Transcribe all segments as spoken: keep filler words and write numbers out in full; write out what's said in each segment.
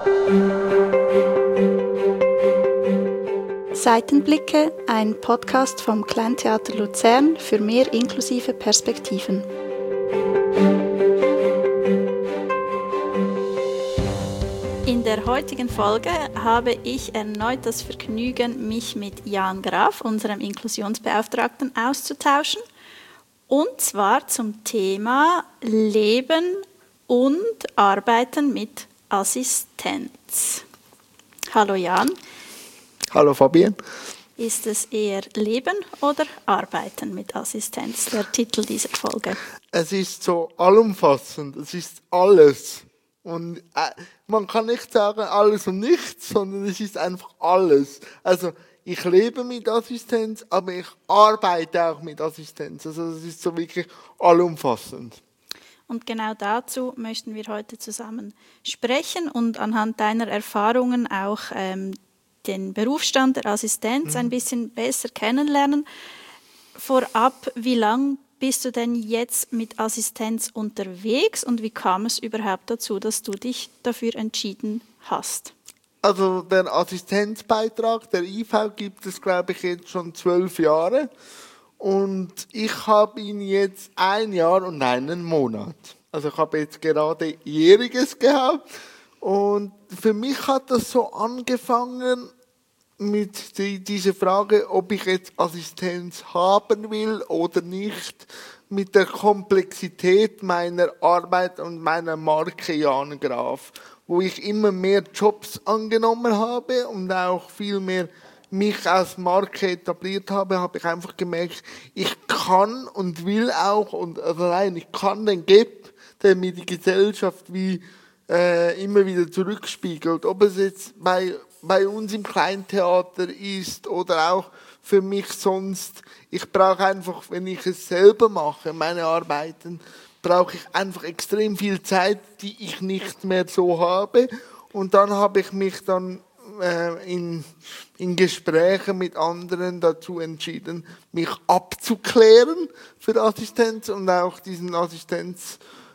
Seitenblicke, ein Podcast vom Kleintheater Luzern für mehr inklusive Perspektiven. In der heutigen Folge habe ich erneut das Vergnügen, mich mit Jan Graf, unserem Inklusionsbeauftragten, auszutauschen. Und zwar zum Thema Leben und Arbeiten mit Assistenz. Hallo Jan. Hallo Fabienne. Ist es eher Leben oder Arbeiten mit Assistenz, der Titel dieser Folge? Es ist so allumfassend, es ist alles. Und äh, man kann nicht sagen alles und nichts, sondern es ist einfach alles. Also ich lebe mit Assistenz, aber ich arbeite auch mit Assistenz. Also es ist so wirklich allumfassend. Und genau dazu möchten wir heute zusammen sprechen und anhand deiner Erfahrungen auch ähm, den Berufsstand der Assistenz ein bisschen besser kennenlernen. Vorab, wie lange bist du denn jetzt mit Assistenz unterwegs und wie kam es überhaupt dazu, dass du dich dafür entschieden hast? Also der Assistenzbeitrag, der I V, gibt es, glaube ich, jetzt schon zwölf Jahre. Und ich habe ihn jetzt ein Jahr und einen Monat. Also ich habe jetzt gerade Jähriges gehabt. Und für mich hat das so angefangen mit die, dieser Frage, ob ich jetzt Assistenz haben will oder nicht, mit der Komplexität meiner Arbeit und meiner Marke Jan Graf, wo ich immer mehr Jobs angenommen habe und auch viel mehr mich als Marke etabliert habe, habe ich einfach gemerkt, ich kann und will auch, und also nein, ich kann den Gap, der mir die Gesellschaft wie äh, immer wieder zurückspiegelt, ob es jetzt bei, bei uns im Kleintheater ist oder auch für mich sonst. Ich brauche einfach, wenn ich es selber mache, meine Arbeiten, brauche ich einfach extrem viel Zeit, die ich nicht mehr so habe. Und dann habe ich mich dann äh, in, in Gesprächen mit anderen dazu entschieden, mich abzuklären für Assistenz und auch diesen Assistenz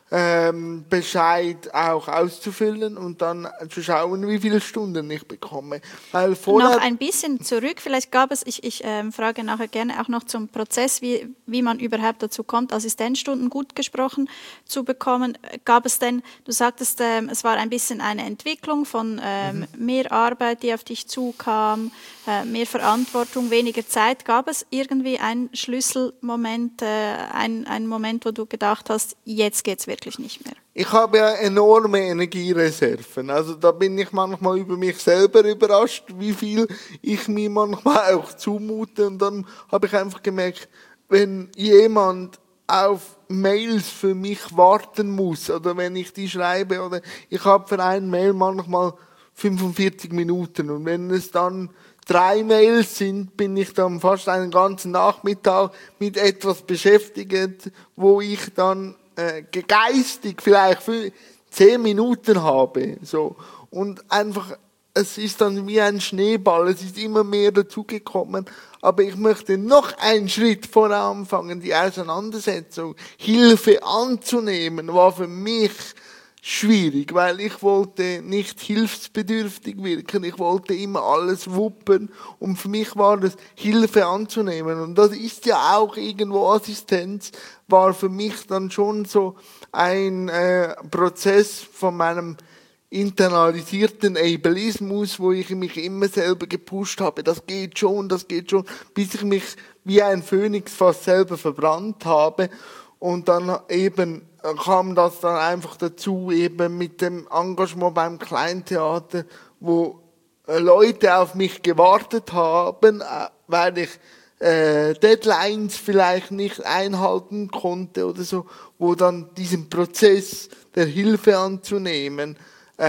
Ähm, Bescheid auch auszufüllen und dann zu schauen, wie viele Stunden ich bekomme. Weil vorher noch ein bisschen zurück, vielleicht gab es, ich, ich ähm, frage nachher gerne auch noch zum Prozess, wie, wie man überhaupt dazu kommt, Assistenzstunden gut gesprochen zu bekommen. Gab es denn, du sagtest, ähm, es war ein bisschen eine Entwicklung von ähm, mhm. mehr Arbeit, die auf dich zukam, äh, mehr Verantwortung, weniger Zeit. Gab es irgendwie einen Schlüsselmoment, äh, einen, einen Moment, wo du gedacht hast, jetzt geht's wirklich wirklich nicht mehr? Ich habe ja enorme Energiereserven. Also da bin ich manchmal über mich selber überrascht, wie viel ich mir manchmal auch zumute. Und dann habe ich einfach gemerkt, wenn jemand auf Mails für mich warten muss oder wenn ich die schreibe oder ich habe für ein Mail manchmal fünfundvierzig Minuten und wenn es dann drei Mails sind, bin ich dann fast einen ganzen Nachmittag mit etwas beschäftigt, wo ich dann äh, geistig vielleicht für zehn Minuten habe, so. Und einfach, es ist dann wie ein Schneeball, es ist immer mehr dazugekommen, aber ich möchte noch einen Schritt voran anfangen, die Auseinandersetzung, Hilfe anzunehmen, war für mich schwierig, weil ich wollte nicht hilfsbedürftig wirken, ich wollte immer alles wuppen und für mich war das Hilfe anzunehmen und das ist ja auch irgendwo Assistenz, war für mich dann schon so ein äh, Prozess von meinem internalisierten Ableismus, wo ich mich immer selber gepusht habe, das geht schon, das geht schon, bis ich mich wie ein Phönix fast selber verbrannt habe und dann eben kam das dann einfach dazu, eben mit dem Engagement beim Kleintheater, wo Leute auf mich gewartet haben, weil ich äh, Deadlines vielleicht nicht einhalten konnte oder so, wo dann diesen Prozess der Hilfe anzunehmen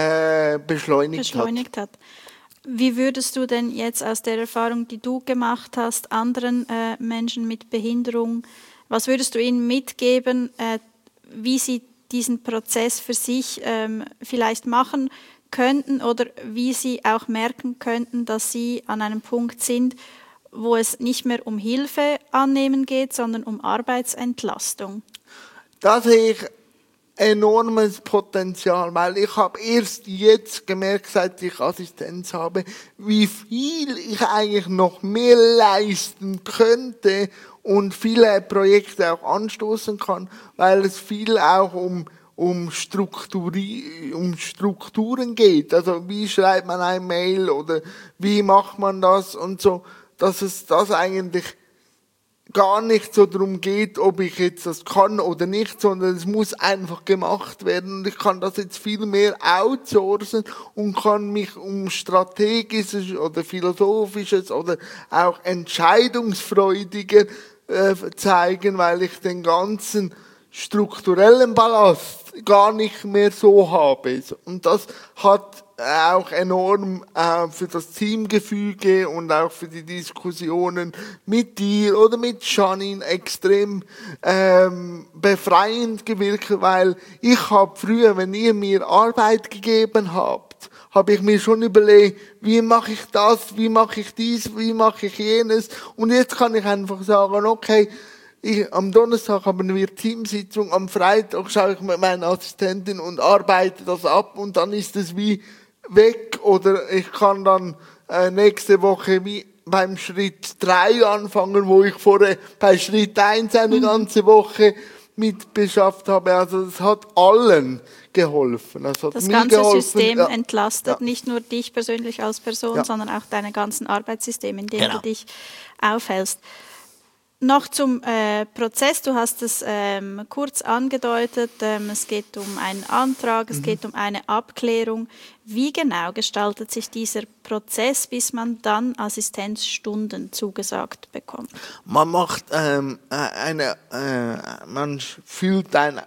äh, beschleunigt, beschleunigt hat. hat. Wie würdest du denn jetzt aus der Erfahrung, die du gemacht hast, anderen äh, Menschen mit Behinderung, was würdest du ihnen mitgeben, äh, wie sie diesen Prozess für sich ähm, vielleicht machen könnten oder wie sie auch merken könnten, dass sie an einem Punkt sind, wo es nicht mehr um Hilfe annehmen geht, sondern um Arbeitsentlastung? Da sehe ich enormes Potenzial, weil ich habe erst jetzt gemerkt, seit ich Assistenz habe, wie viel ich eigentlich noch mehr leisten könnte und viele Projekte auch anstoßen kann, weil es viel auch um um, Strukturi- um Strukturen geht. Also wie schreibt man ein Mail oder wie macht man das und so, dass es das eigentlich gar nicht so darum geht, ob ich jetzt das kann oder nicht, sondern es muss einfach gemacht werden. Und ich kann das jetzt viel mehr outsourcen und kann mich um strategisches oder philosophisches oder auch entscheidungsfreudiger äh, zeigen, weil ich den ganzen strukturellen Ballast gar nicht mehr so habe. Und das hat auch enorm äh, für das Teamgefüge und auch für die Diskussionen mit dir oder mit Janine extrem ähm, befreiend gewirkt, weil ich habe früher, wenn ihr mir Arbeit gegeben habt, habe ich mir schon überlegt, wie mache ich das, wie mache ich dies, wie mache ich jenes, und jetzt kann ich einfach sagen, okay, Ich, am Donnerstag haben wir Teamsitzung, am Freitag schaue ich mit meiner Assistentin und arbeite das ab und dann ist es wie weg, oder ich kann dann äh, nächste Woche wie beim Schritt drei anfangen, wo ich vorher bei Schritt eins eine ganze Woche mit beschafft habe. Also es hat allen geholfen. Es hat das mir ganze geholfen. System Ja. entlastet, Ja. nicht nur dich persönlich als Person, Ja. sondern auch deine ganzen Arbeitssysteme, in denen Genau. du dich aufhältst. Noch zum äh, Prozess, du hast es ähm, kurz angedeutet, ähm, es geht um einen Antrag, es mhm. geht um eine Abklärung. Wie genau gestaltet sich dieser Prozess, bis man dann Assistenzstunden zugesagt bekommt? Man macht ähm, eine, äh, man füllt ein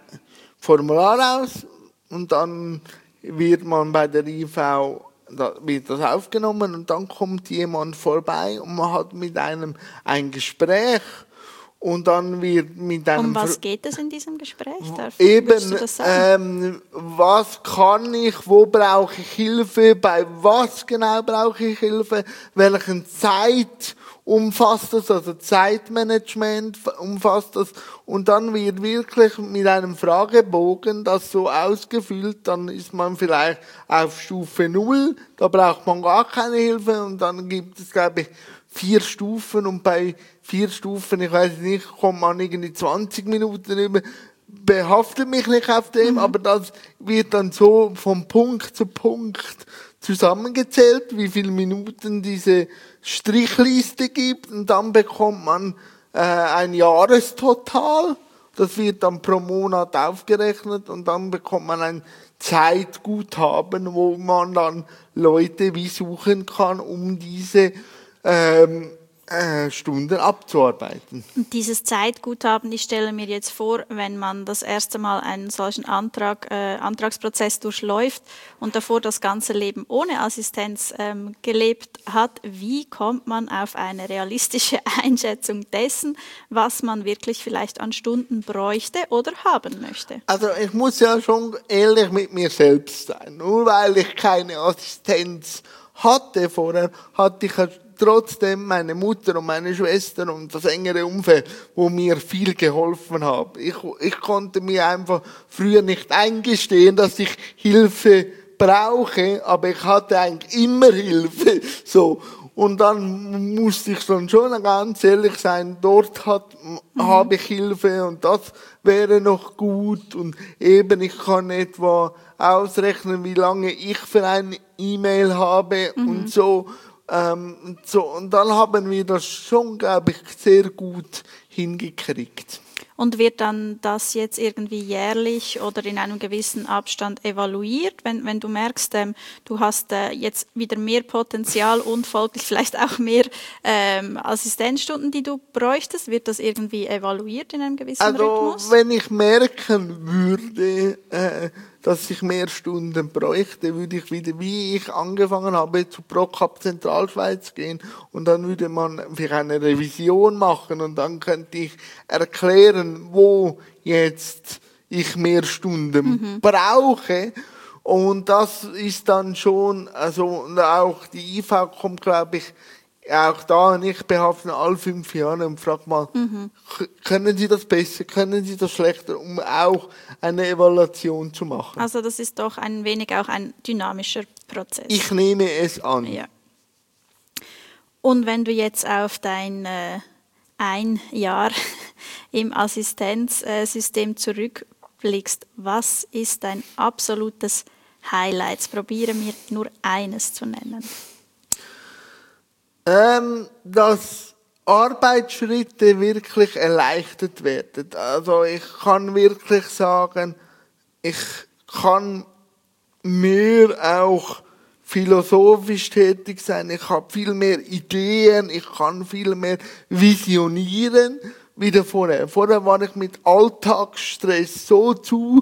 Formular aus und dann wird man bei der I V da wird das aufgenommen und dann kommt jemand vorbei und man hat mit einem ein Gespräch und dann wird mit einem... Um was geht es in diesem Gespräch? Darf, Eben, du das sagen? Ähm, was kann ich, wo brauche ich Hilfe, bei was genau brauche ich Hilfe, welchen Zeit umfasst das, also Zeitmanagement umfasst das, und dann wird wirklich mit einem Fragebogen das so ausgefüllt, dann ist man vielleicht auf Stufe null, da braucht man gar keine Hilfe, und dann gibt es, glaube ich, vier Stufen, und bei vier Stufen, ich weiß nicht, kommt man irgendwie zwanzig Minuten über, behaftet mich nicht auf dem, mhm. aber das wird dann so von Punkt zu Punkt zusammengezählt, wie viele Minuten diese Strichliste gibt, und dann bekommt man äh, ein Jahrestotal, das wird dann pro Monat aufgerechnet, und dann bekommt man ein Zeitguthaben, wo man dann Leute wie suchen kann, um diese ähm, äh, Stunden abzuarbeiten. Und dieses Zeitguthaben, ich stelle mir jetzt vor, wenn man das erste Mal einen solchen Antrag, äh, Antragsprozess durchläuft und davor das ganze Leben ohne Assistenz ähm, gelebt hat, wie kommt man auf eine realistische Einschätzung dessen, was man wirklich vielleicht an Stunden bräuchte oder haben möchte? Also ich muss ja schon ehrlich mit mir selbst sein. Nur weil ich keine Assistenz hatte vorher, hatte ich trotzdem meine Mutter und meine Schwester und das engere Umfeld, wo mir viel geholfen haben. Ich, ich konnte mir einfach früher nicht eingestehen, dass ich Hilfe brauche, aber ich hatte eigentlich immer Hilfe. So. Und dann musste ich dann schon ganz ehrlich sein, dort hat, mhm. habe ich Hilfe und das wäre noch gut, und eben ich kann etwa ausrechnen, wie lange ich für eine E-Mail habe, mhm. und so. Ähm, so, und dann haben wir das schon, glaube ich, sehr gut hingekriegt. Und wird dann das jetzt irgendwie jährlich oder in einem gewissen Abstand evaluiert, wenn, wenn du merkst, ähm, du hast äh, jetzt wieder mehr Potenzial und folglich vielleicht auch mehr ähm, Assistenzstunden, die du bräuchtest, wird das irgendwie evaluiert in einem gewissen also, Rhythmus? Also wenn ich merken würde, äh, dass ich mehr Stunden bräuchte, würde ich wieder, wie ich angefangen habe, zu ProCap Zentralschweiz gehen, und dann würde man vielleicht eine Revision machen und dann könnte ich erklären, wo jetzt ich mehr Stunden mhm. brauche, und das ist dann schon, also auch die I V kommt, glaube ich, auch da, ich behafte alle fünf Jahre und frage mal, mhm. können Sie das besser, können Sie das schlechter, um auch eine Evaluation zu machen? Also das ist doch ein wenig auch ein dynamischer Prozess. Ich nehme es an. Ja. Und wenn du jetzt auf dein äh, ein Jahr im Assistenzsystem zurückblickst, was ist dein absolutes Highlight? Probiere mir nur eines zu nennen. Ähm, dass Arbeitsschritte wirklich erleichtert werden. Also ich kann wirklich sagen, ich kann mehr auch philosophisch tätig sein, ich habe viel mehr Ideen, ich kann viel mehr visionieren, wie vorher. Vorher war ich mit Alltagsstress so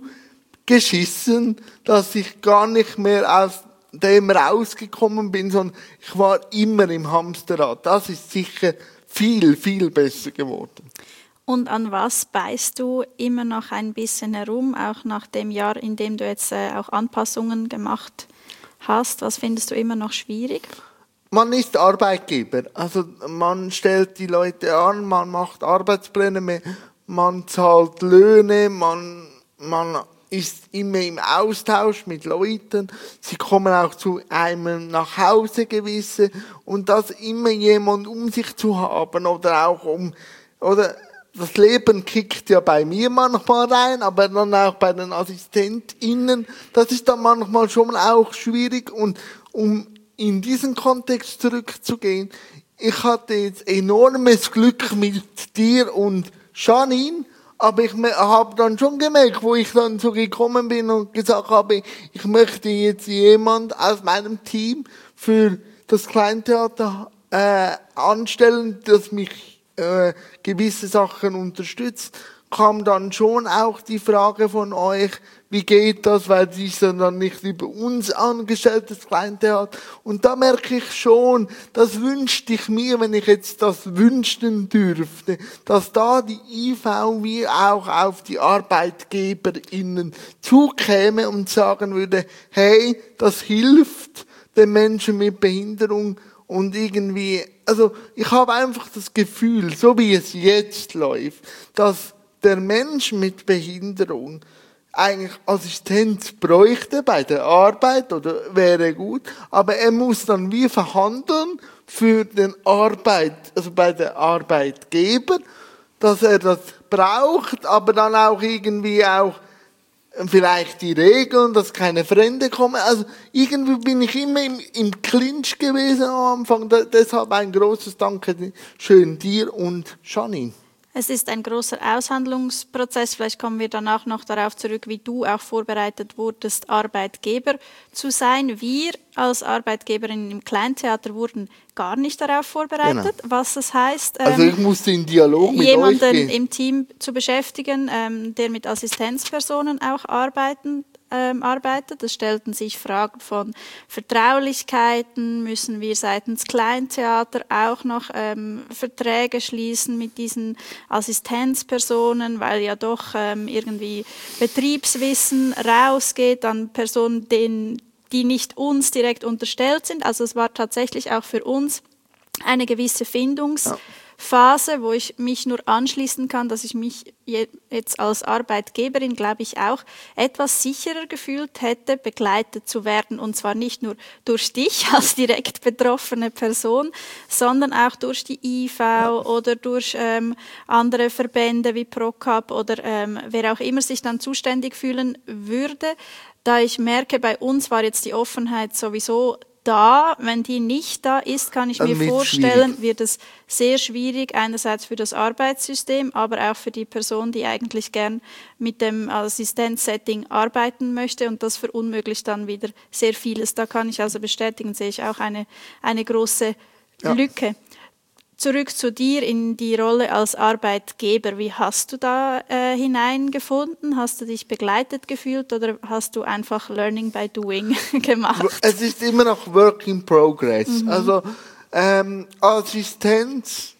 zugeschissen, dass ich gar nicht mehr aus dem rausgekommen bin, sondern ich war immer im Hamsterrad. Das ist sicher viel, viel besser geworden. Und an was beißt du immer noch ein bisschen herum, auch nach dem Jahr, in dem du jetzt äh, auch Anpassungen gemacht hast? Was findest du immer noch schwierig? Man ist Arbeitgeber. Also man stellt die Leute an, man macht Arbeitspläne mehr, man zahlt Löhne, man, man ist immer im Austausch mit Leuten. Sie kommen auch zu einem nach Hause gewisse und das immer jemand um sich zu haben oder auch um, oder das Leben kickt ja bei mir manchmal rein, aber dann auch bei den AssistentInnen. Das ist dann manchmal schon auch schwierig. Und um in diesen Kontext zurückzugehen, ich hatte jetzt enormes Glück mit dir und Janine, aber ich habe dann schon gemerkt, wo ich dann so gekommen bin und gesagt habe, ich möchte jetzt jemand aus meinem Team für das Kleintheater äh, anstellen, das mich Äh, gewisse Sachen unterstützt, kam dann schon auch die Frage von euch, wie geht das, weil die sind dann nicht über uns angestellt, das Kleintheater. Und da merke ich schon, das wünschte ich mir, wenn ich jetzt das wünschen dürfte, dass da die I V wie auch auf die ArbeitgeberInnen zukäme und sagen würde, hey, das hilft den Menschen mit Behinderung. Und irgendwie, also ich habe einfach das Gefühl, so wie es jetzt läuft, dass der Mensch mit Behinderung eigentlich Assistenz bräuchte bei der Arbeit oder wäre gut, aber er muss dann wie verhandeln für den Arbeit, also bei der Arbeitgeber, dass er das braucht, aber dann auch irgendwie auch vielleicht die Regeln, dass keine Fremde kommen. Also irgendwie bin ich immer im, im Clinch gewesen am Anfang. Da, deshalb ein großes Dankeschön dir und Janine. Es ist ein großer Aushandlungsprozess. Vielleicht kommen wir danach noch darauf zurück, wie du auch vorbereitet wurdest, Arbeitgeber zu sein. Wir als Arbeitgeberin im Kleintheater wurden gar nicht darauf vorbereitet, genau. Was es heißt, ähm, also ich musste in Dialog mit jemanden euch gehen. im Team zu beschäftigen, ähm, der mit Assistenzpersonen auch arbeiten Ähm, arbeitet. Es stellten sich Fragen von Vertraulichkeiten, müssen wir seitens Kleintheater auch noch ähm, Verträge schließen mit diesen Assistenzpersonen, weil ja doch ähm, irgendwie Betriebswissen rausgeht an Personen, denen, die nicht uns direkt unterstellt sind. Also es war tatsächlich auch für uns eine gewisse Findungs- ja. Phase, wo ich mich nur anschließen kann, dass ich mich jetzt als Arbeitgeberin, glaube ich, auch etwas sicherer gefühlt hätte, begleitet zu werden. Und zwar nicht nur durch dich als direkt betroffene Person, sondern auch durch die I V ja. oder durch ähm, andere Verbände wie ProCup oder ähm, wer auch immer sich dann zuständig fühlen würde. Da ich merke, bei uns war jetzt die Offenheit sowieso da. Wenn die nicht da ist, kann ich Dann mir vorstellen, schwierig. Wird es sehr schwierig, einerseits für das Arbeitssystem, aber auch für die Person, die eigentlich gern mit dem Assistenzsetting arbeiten möchte, und das verunmöglicht dann wieder sehr vieles. Da kann ich also bestätigen, sehe ich auch eine, eine große ja. Lücke. Zurück zu dir in die Rolle als Arbeitgeber. Wie hast du da äh, hineingefunden? Hast du dich begleitet gefühlt oder hast du einfach Learning by Doing gemacht? Es ist immer noch Work in Progress. Mhm. Also ähm, Assistenz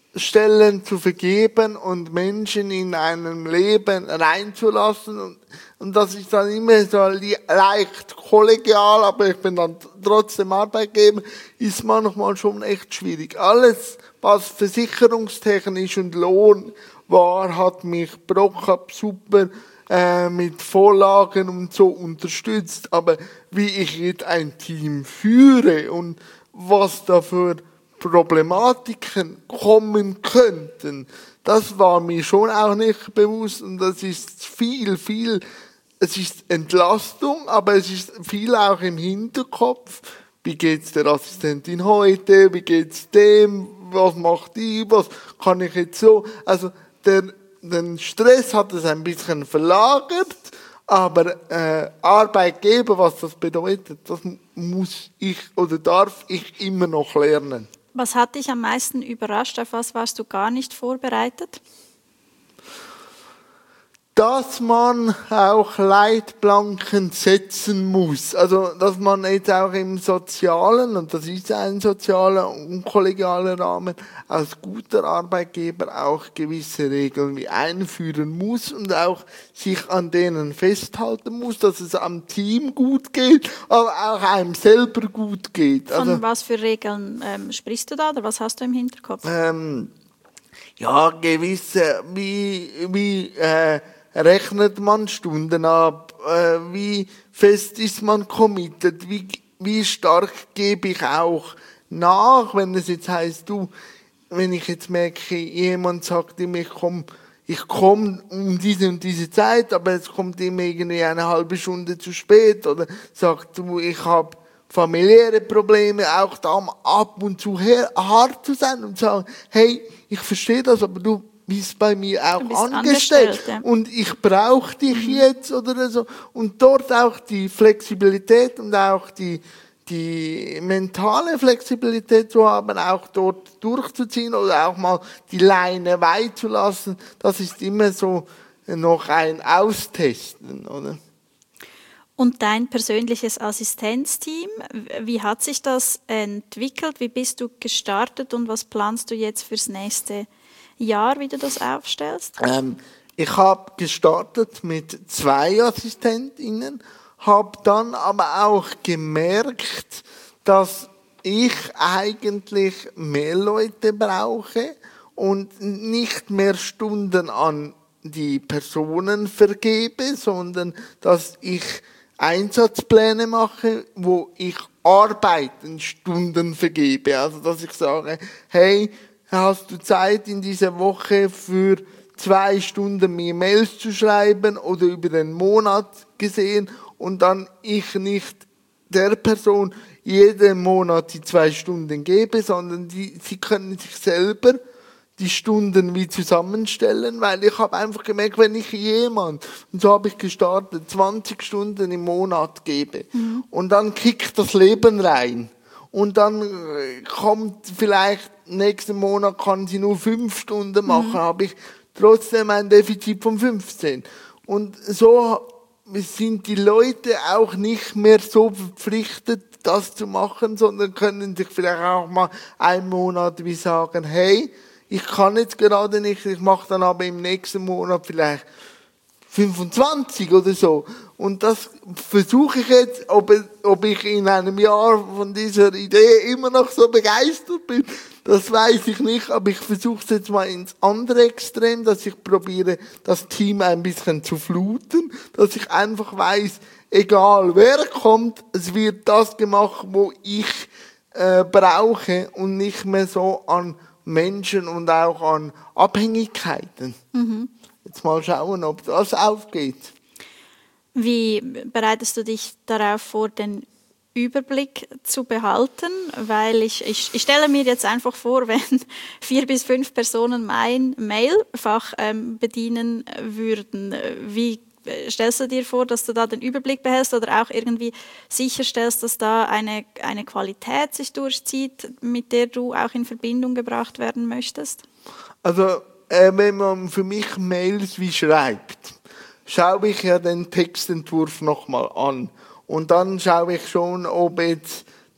Stellen zu vergeben und Menschen in einem Leben reinzulassen. Und, und das ist dann immer so leicht kollegial, aber ich bin dann trotzdem Arbeitgeber, ist manchmal schon echt schwierig. Alles, was versicherungstechnisch und Lohn war, hat mich Brockab super äh, mit Vorlagen und so unterstützt. Aber wie ich jetzt ein Team führe und was da für Problematiken kommen könnten, das war mir schon auch nicht bewusst und das ist viel, viel, es ist Entlastung, aber es ist viel auch im Hinterkopf. Wie geht's der Assistentin heute? Wie geht's dem? Was macht die? Was kann ich jetzt so? Also der, den Stress hat es ein bisschen verlagert, aber äh, Arbeitgeber, was das bedeutet, das muss ich oder darf ich immer noch lernen. Was hat dich am meisten überrascht? Auf was warst du gar nicht vorbereitet? Dass man auch Leitplanken setzen muss. Also, dass man jetzt auch im sozialen, und das ist ein sozialer und kollegialer Rahmen, als guter Arbeitgeber auch gewisse Regeln wie einführen muss und auch sich an denen festhalten muss, dass es am Team gut geht, aber auch einem selber gut geht. Von also, was für Regeln ähm, sprichst du da oder was hast du im Hinterkopf? Ähm, ja, gewisse, wie, wie, äh, rechnet man Stunden ab? Äh, wie fest ist man committed? Wie, wie stark gebe ich auch nach, wenn es jetzt heisst, du, wenn ich jetzt merke, jemand sagt mir, ich komm, ich komme um diese und diese Zeit, aber es kommt immer irgendwie eine halbe Stunde zu spät oder sagt du, ich habe familiäre Probleme, auch da ab und zu her, hart zu sein und sagen, hey, ich verstehe das, aber du bist bei mir auch angestellt, angestellt ja. Und ich brauche dich mhm. jetzt oder so. Und dort auch die Flexibilität und auch die, die mentale Flexibilität zu haben, auch dort durchzuziehen oder auch mal die Leine weit zu lassen, das ist immer so noch ein Austesten, oder? Und dein persönliches Assistenzteam, wie hat sich das entwickelt? Wie bist du gestartet und was planst du jetzt fürs nächste Jahr, wie du das aufstellst? Ähm, ich habe gestartet mit zwei Assistentinnen, habe dann aber auch gemerkt, dass ich eigentlich mehr Leute brauche und nicht mehr Stunden an die Personen vergebe, sondern dass ich Einsatzpläne mache, wo ich Arbeitenstunden vergebe. Also, dass ich sage, hey, hast du Zeit in dieser Woche für zwei Stunden mir Mails zu schreiben oder über den Monat gesehen und dann ich nicht der Person jeden Monat die zwei Stunden gebe, sondern die, sie können sich selber die Stunden wie zusammenstellen, weil ich habe einfach gemerkt, wenn ich jemand, und so habe ich gestartet, zwanzig Stunden im Monat gebe mhm. und dann kickt das Leben rein und dann kommt vielleicht nächsten Monat kann sie nur fünf Stunden machen, mhm. habe ich trotzdem ein Defizit von fünfzehn. Und so sind die Leute auch nicht mehr so verpflichtet, das zu machen, sondern können sich vielleicht auch mal einen Monat wie sagen, hey, ich kann jetzt gerade nicht, ich mache dann aber im nächsten Monat vielleicht fünfundzwanzig oder so. Und das versuche ich jetzt, ob, ob ich in einem Jahr von dieser Idee immer noch so begeistert bin, das weiß ich nicht, aber ich versuche es jetzt mal ins andere Extrem, dass ich probiere, das Team ein bisschen zu fluten, dass ich einfach weiß, egal wer kommt, es wird das gemacht, wo ich äh, brauche und nicht mehr so an Menschen und auch an Abhängigkeiten. Mhm. Jetzt mal schauen, ob das aufgeht. Wie bereitest du dich darauf vor, den Überblick zu behalten? Weil ich, ich, ich stelle mir jetzt einfach vor, wenn vier bis fünf Personen mein Mailfach ähm, bedienen würden, wie stellst du dir vor, dass du da den Überblick behältst oder auch irgendwie sicherstellst, dass da eine, eine Qualität sich durchzieht, mit der du auch in Verbindung gebracht werden möchtest? Also, äh, wenn man für mich Mails wie schreibt, schaue ich ja den Textentwurf nochmal an. Und dann schaue ich schon, ob jetzt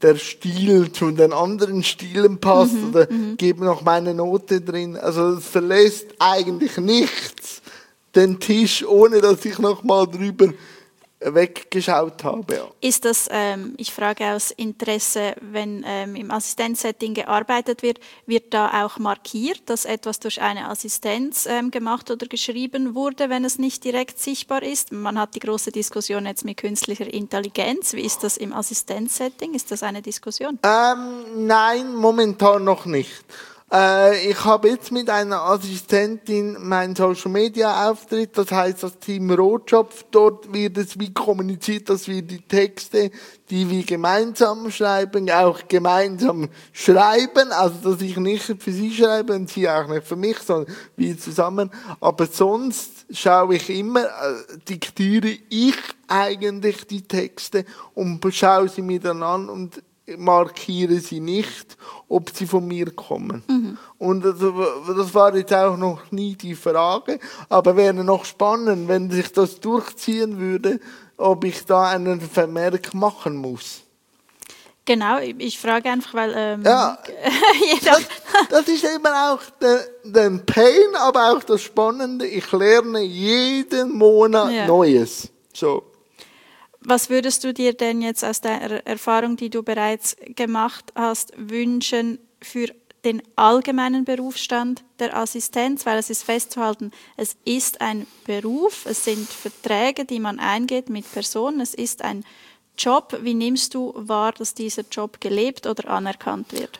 der Stil zu den anderen Stilen passt Mhm, oder mhm. gebe noch meine Note drin. Also es verlässt eigentlich nichts den Tisch, ohne dass ich noch mal drüber weggeschaut habe. Ja. Ist das, ähm, ich frage aus Interesse, wenn ähm, im Assistenzsetting gearbeitet wird, wird da auch markiert, dass etwas durch eine Assistenz ähm, gemacht oder geschrieben wurde, wenn es nicht direkt sichtbar ist? Man hat die große Diskussion jetzt mit künstlicher Intelligenz. Wie ist das im Assistenzsetting? Ist das eine Diskussion? Ähm, nein, momentan noch nicht. Äh, ich habe jetzt mit einer Assistentin meinen Social Media Auftritt, das heißt das Team Rotschopf. Dort wird es wie kommuniziert, dass wir die Texte, die wir gemeinsam schreiben, auch gemeinsam schreiben. Also dass ich nicht für sie schreibe und sie auch nicht für mich, sondern wir zusammen. Aber sonst schaue ich immer, äh, diktiere ich eigentlich die Texte und schaue sie mir dann an und markiere sie nicht, ob sie von mir kommen. Mhm. Und also, das war jetzt auch noch nie die Frage, aber wäre noch spannend, wenn sich das durchziehen würde, ob ich da einen Vermerk machen muss. Genau, ich frage einfach, weil ähm, ja, jeder das, das ist eben auch der, der Pain, aber auch das Spannende. Ich lerne jeden Monat ja. Neues. So. Was würdest du dir denn jetzt aus der Erfahrung, die du bereits gemacht hast, wünschen für den allgemeinen Berufsstand der Assistenz? Weil es ist festzuhalten, es ist ein Beruf, es sind Verträge, die man eingeht mit Personen, es ist ein Job. Wie nimmst du wahr, dass dieser Job gelebt oder anerkannt wird?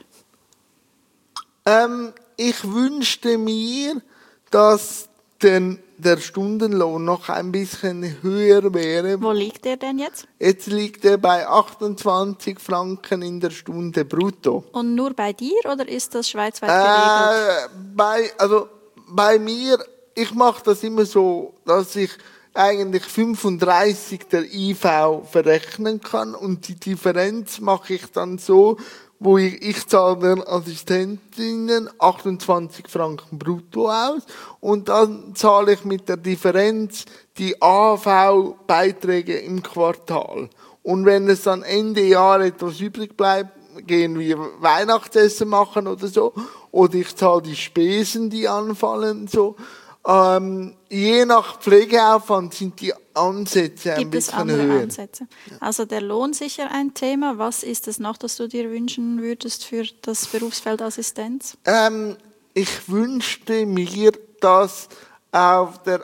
Ähm, ich wünschte mir, dass den der Stundenlohn noch ein bisschen höher wäre. Wo liegt der denn jetzt? Jetzt liegt er bei achtundzwanzig Franken in der Stunde brutto. Und nur bei dir oder ist das schweizweit geregelt? Äh, bei, also bei mir, ich mache das immer so, dass ich eigentlich fünfunddreißig der I V verrechnen kann und die Differenz mache ich dann so, wo ich, ich zahle den Assistentinnen achtundzwanzig Franken brutto aus und dann zahle ich mit der Differenz die A V-Beiträge im Quartal. Und wenn es dann Ende Jahr etwas übrig bleibt, gehen wir Weihnachtsessen machen oder so, oder ich zahle die Spesen, die anfallen, so. Ähm, je nach Pflegeaufwand sind die Ansätze ein Gibt bisschen es andere höher. Ansätze? Also der Lohn sicher ein Thema. Was ist es noch, das du dir wünschen würdest für das Berufsfeld Assistenz? Ähm, ich wünschte mir, dass auf der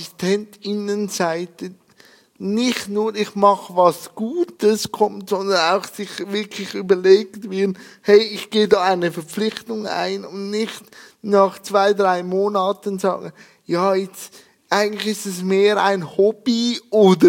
Assistentinnenseite nicht nur ich mache was Gutes kommt, sondern auch sich wirklich überlegt wird, hey, ich gehe da eine Verpflichtung ein und nicht nach zwei, drei Monaten sagen, ja, jetzt eigentlich ist es mehr ein Hobby oder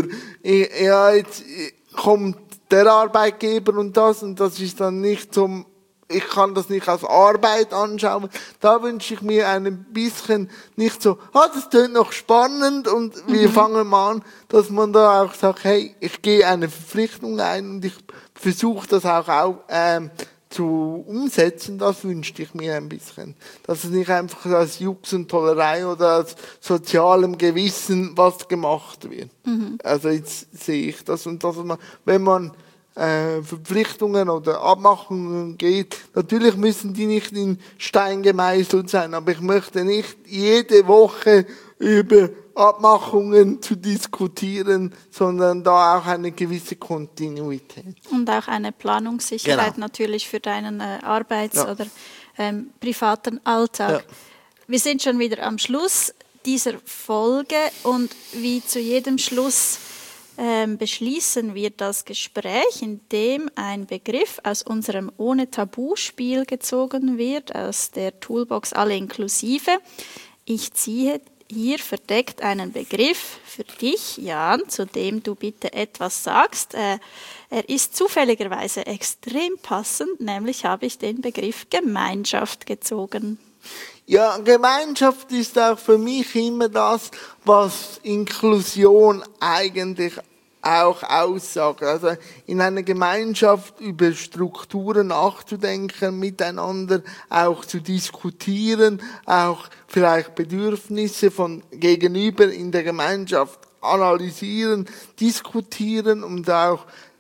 ja, jetzt kommt der Arbeitgeber und das und das ist dann nicht so, ich kann das nicht als Arbeit anschauen. Da wünsche ich mir ein bisschen nicht so, ah, das klingt noch spannend und wir mhm. fangen mal an, dass man da auch sagt, hey, ich gehe eine Verpflichtung ein und ich versuche das auch, auch ähm, zu umsetzen. Das wünschte ich mir ein bisschen. Dass es nicht einfach als Jux und Tollerei oder als sozialem Gewissen was gemacht wird. Mhm. Also jetzt sehe ich das und dass man, wenn man Äh, Verpflichtungen oder Abmachungen geht. Natürlich müssen die nicht in Stein gemeißelt sein, aber ich möchte nicht jede Woche über Abmachungen zu diskutieren, sondern da auch eine gewisse Kontinuität. Und auch eine Planungssicherheit genau. natürlich für deinen äh, Arbeits- ja. oder ähm, privaten Alltag. Ja. Wir sind schon wieder am Schluss dieser Folge und wie zu jedem Schluss Ähm, beschließen wir das Gespräch, indem ein Begriff aus unserem Ohne-Tabu-Spiel gezogen wird, aus der Toolbox Alle inklusive. Ich ziehe hier verdeckt einen Begriff für dich, Jan, zu dem du bitte etwas sagst. Äh, er ist zufälligerweise extrem passend, nämlich habe ich den Begriff Gemeinschaft gezogen. Ja, Gemeinschaft ist auch für mich immer das, was Inklusion eigentlich auch aussagt. Also in einer Gemeinschaft über Strukturen nachzudenken, miteinander auch zu diskutieren, auch vielleicht Bedürfnisse von Gegenüber in der Gemeinschaft analysieren, diskutieren und auch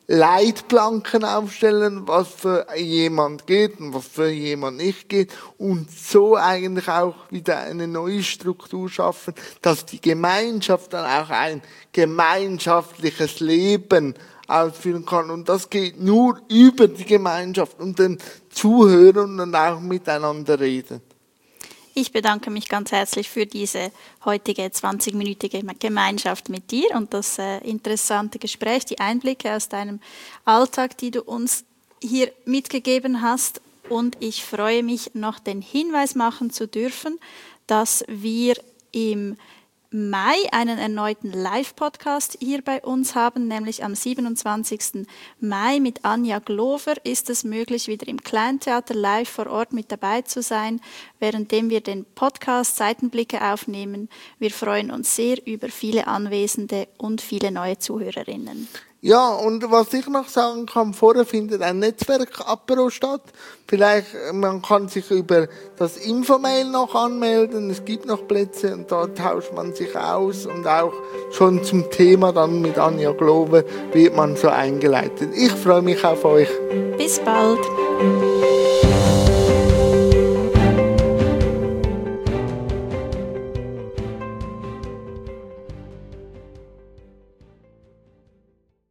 Leitplanken aufstellen, was für jemand geht und was für jemand nicht geht und so eigentlich auch wieder eine neue Struktur schaffen, dass die Gemeinschaft dann auch ein gemeinschaftliches Leben ausführen kann. Und das geht nur über die Gemeinschaft und den Zuhörern und auch miteinander reden. Ich bedanke mich ganz herzlich für diese heutige zwanzigminütige Gemeinschaft mit dir und das äh, interessante Gespräch, die Einblicke aus deinem Alltag, die du uns hier mitgegeben hast. Und ich freue mich, noch den Hinweis machen zu dürfen, dass wir im Mai einen erneuten Live-Podcast hier bei uns haben, nämlich am siebenundzwanzigsten Mai mit Anja Glover ist es möglich, wieder im Kleintheater live vor Ort mit dabei zu sein, währenddem wir den Podcast Seitenblicke aufnehmen. Wir freuen uns sehr über viele Anwesende und viele neue Zuhörerinnen. Ja, und was ich noch sagen kann, vorher findet ein Netzwerk-Apero statt. Vielleicht, man kann sich über das Infomail noch anmelden, es gibt noch Plätze und da tauscht man sich aus und auch schon zum Thema dann mit Anja Glover wird man so eingeleitet. Ich freue mich auf euch. Bis bald.